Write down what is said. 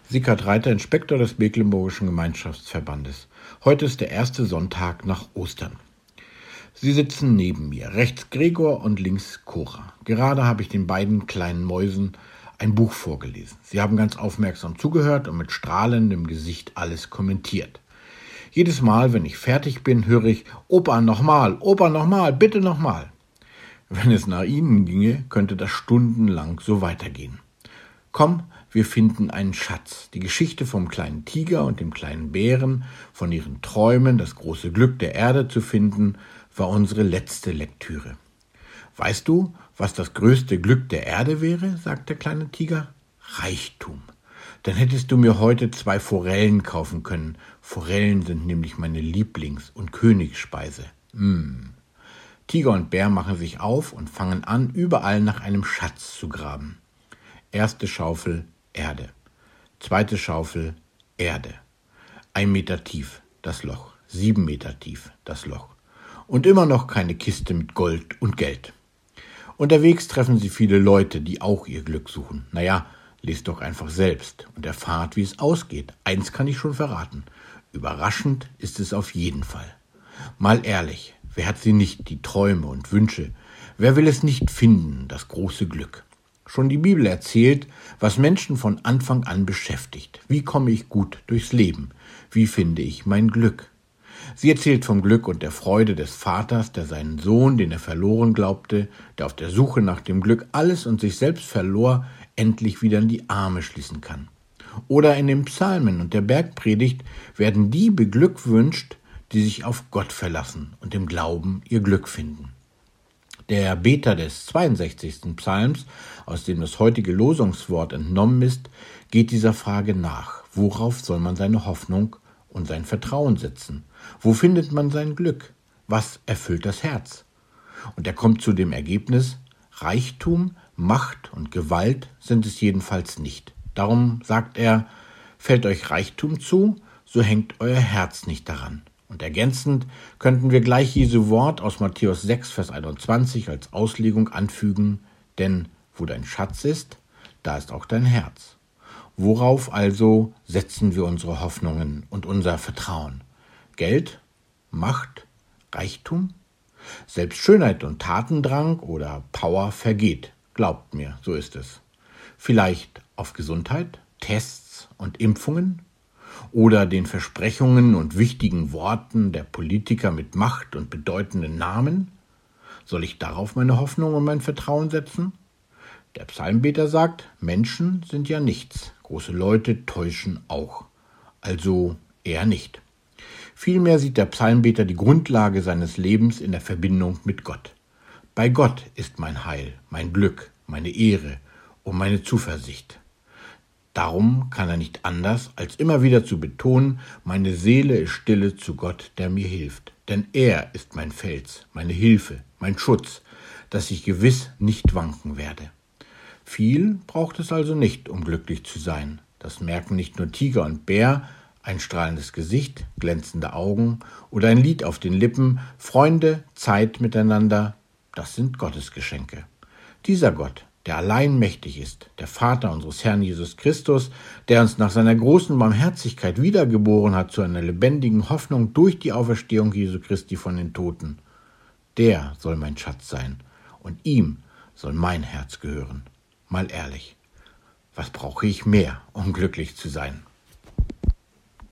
Sickert Reiter, Inspektor des Mecklenburgischen Gemeinschaftsverbandes. Heute ist der erste Sonntag nach Ostern. Sie sitzen neben mir, rechts Gregor und links Cora. Gerade habe ich den beiden kleinen Mäusen ein Buch vorgelesen. Sie haben ganz aufmerksam zugehört und mit strahlendem Gesicht alles kommentiert. Jedes Mal, wenn ich fertig bin, höre ich: Opa, nochmal, bitte nochmal. Wenn es nach Ihnen ginge, könnte das stundenlang so weitergehen. Komm, wir finden einen Schatz. Die Geschichte vom kleinen Tiger und dem kleinen Bären, von ihren Träumen, das große Glück der Erde zu finden, war unsere letzte Lektüre. Weißt du, was das größte Glück der Erde wäre, sagt der kleine Tiger? Reichtum. Dann hättest du mir heute 2 Forellen kaufen können. Forellen sind nämlich meine Lieblings- und Königsspeise. Tiger und Bär machen sich auf und fangen an, überall nach einem Schatz zu graben. Erste Schaufel, Erde. Zweite Schaufel, Erde. 1 Meter tief, das Loch. 7 Meter tief, das Loch. Und immer noch keine Kiste mit Gold und Geld. Unterwegs treffen sie viele Leute, die auch ihr Glück suchen. Naja, lest doch einfach selbst und erfahrt, wie es ausgeht. Eins kann ich schon verraten: Überraschend ist es auf jeden Fall. Mal ehrlich, wer hat sie nicht, die Träume und Wünsche? Wer will es nicht finden, das große Glück? Schon die Bibel erzählt, was Menschen von Anfang an beschäftigt. Wie komme ich gut durchs Leben? Wie finde ich mein Glück? Sie erzählt vom Glück und der Freude des Vaters, der seinen Sohn, den er verloren glaubte, der auf der Suche nach dem Glück alles und sich selbst verlor, endlich wieder in die Arme schließen kann. Oder in den Psalmen und der Bergpredigt werden die beglückwünscht, die sich auf Gott verlassen und im Glauben ihr Glück finden. Der Beter des 62. Psalms, aus dem das heutige Losungswort entnommen ist, geht dieser Frage nach: Worauf soll man seine Hoffnung und sein Vertrauen setzen? Wo findet man sein Glück? Was erfüllt das Herz? Und er kommt zu dem Ergebnis: Reichtum, Macht und Gewalt sind es jedenfalls nicht. Darum sagt er: Fällt euch Reichtum zu, so hängt euer Herz nicht daran. Und ergänzend könnten wir gleich Jesu Wort aus Matthäus 6, Vers 21 als Auslegung anfügen: Denn wo dein Schatz ist, da ist auch dein Herz. Worauf also setzen wir unsere Hoffnungen und unser Vertrauen? Geld? Macht? Reichtum? Selbst Schönheit und Tatendrang oder Power vergeht. Glaubt mir, so ist es. Vielleicht auf Gesundheit, Tests und Impfungen? Oder den Versprechungen und wichtigen Worten der Politiker mit Macht und bedeutenden Namen? Soll ich darauf meine Hoffnung und mein Vertrauen setzen? Der Psalmbeter sagt: Menschen sind ja nichts, große Leute täuschen auch. Also eher nicht. Vielmehr sieht der Psalmbeter die Grundlage seines Lebens in der Verbindung mit Gott. Bei Gott ist mein Heil, mein Glück, meine Ehre und meine Zuversicht. Darum kann er nicht anders, als immer wieder zu betonen: Meine Seele ist stille zu Gott, der mir hilft. Denn er ist mein Fels, meine Hilfe, mein Schutz, dass ich gewiss nicht wanken werde. Viel braucht es also nicht, um glücklich zu sein. Das merken nicht nur Tiger und Bär: ein strahlendes Gesicht, glänzende Augen oder ein Lied auf den Lippen, Freunde, Zeit miteinander, das sind Gottes Geschenke. Dieser Gott, der allein mächtig ist, der Vater unseres Herrn Jesus Christus, der uns nach seiner großen Barmherzigkeit wiedergeboren hat zu einer lebendigen Hoffnung durch die Auferstehung Jesu Christi von den Toten, der soll mein Schatz sein und ihm soll mein Herz gehören. Mal ehrlich, was brauche ich mehr, um glücklich zu sein?